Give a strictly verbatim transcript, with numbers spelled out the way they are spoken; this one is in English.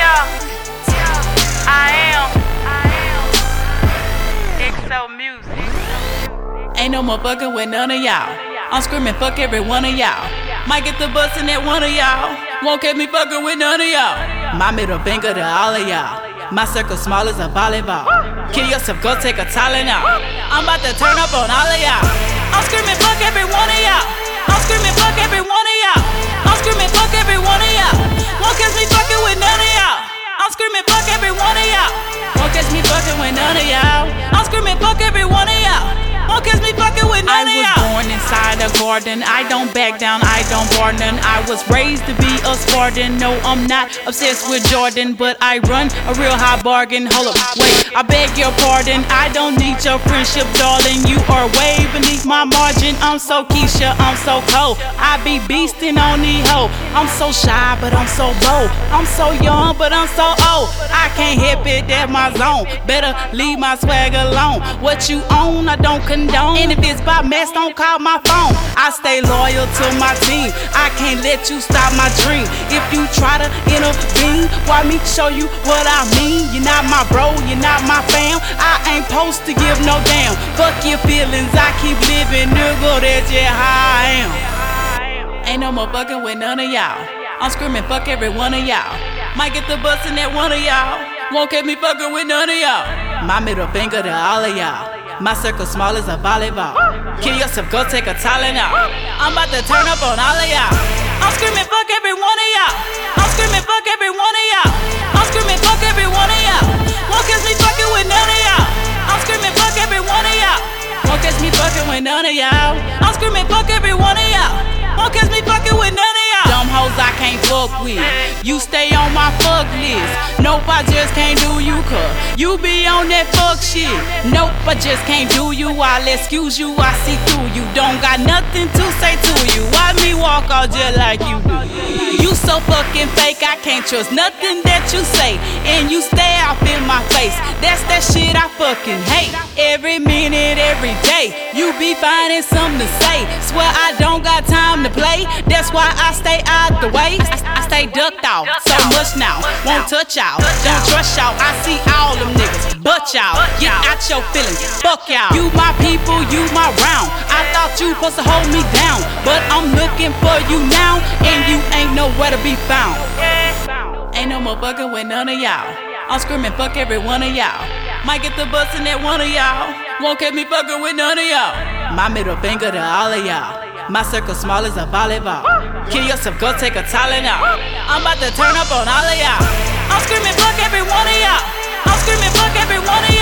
Yeah, I am. I am. X O Music. Ain't no more fucking with none of y'all. I'm screaming fuck every one of y'all. Might get the bus in that one of y'all. Won't catch me fucking with none of y'all. My middle finger to all of y'all. My circle small as a volleyball. Kill yourself, go take a Tylenol. I'm about to turn up on all of y'all. I'm screaming fuck every one of y'all. I'm screaming fuck every one of y'all. I'm screaming fuck every one of y'all. Won't catch me fucking with none of y'all. I'm screaming fuck every one of y'all. Won't catch me fucking with none of y'all. I'm screaming fuck every one of y'all. Won't catch me fucking with none of y'all. I was born inside a garden. I don't back down, I don't bar none. I was raised to be a Spartan. No, I'm not obsessed with Jordan, but I run a real high bargain. Hold up, wait, I beg your pardon. I don't need your friendship, darling. You are way beneath my margin. I'm so Keisha, I'm so cold. I be beastin' on these hoes. I'm so shy, but I'm so bold. I'm so young, but I'm so old. I can't hip it, that's my zone. Better leave my swag alone. What you own, I don't condone. And if it's by mess, don't call my phone. I stay loyal to my team. I can't let you stop my dream. If you try to intervene, why me show you what I mean? You're not my bro, you're not my fam. I ain't supposed to give no damn. Fuck your feelings, I keep living, nigga, that's just how I am. Ain't no more fucking with none of y'all. I'm screaming fuck every one of y'all. Might get the bus in that one of y'all. Won't catch me fucking with none of y'all. My middle finger to all of y'all. My circle small as a volleyball. Kill yourself, go take a Tylenol. I'm about to turn up on all of y'all. I'm screaming fuck every one of y'all. I'm screaming fuck every one of y'all. I'm screaming fuck every one of y'all. Won't catch me fucking with none of y'all. I'm screaming fuck every one of y'all. Won't catch me fucking with none of y'all. I'm screaming fuck every one of y'all. Won't catch me fucking with none of y'all. Dumb hoes I can't fuck with. You stay on my fuck list. Nope, I just can't do you, cuz you be on that fuck shit. Nope, I just can't do you. I'll excuse you, I see through you. Don't got nothing to say to you. Why me walk out just like you do? You so fucking fake, I can't trust nothing that you say. And you stay off in my face. That's that shit I fucking hate. Every minute, every day, you be finding something to say. Swear I don't got time to play. That's why I stay out the way. I, I stay ducked off so much now. Won't touch y'all, don't trust y'all. I see all them niggas, but y'all get out your feelings. Fuck y'all. You my people, you my round. I thought you supposed to hold me down, but I'm looking for you now, and you ain't nowhere to be found. Ain't no more fucking with none of y'all. I'm screaming fuck every one of y'all. Might get the bus in that one of y'all. Won't catch me fucking with none of y'all. My middle finger to all of y'all. My circle small as a volleyball. Kill yourself, go take a Tylenol. I'm about to turn up on all of y'all. I'm screaming fuck every one of y'all. I'm screaming fuck every one of y'all.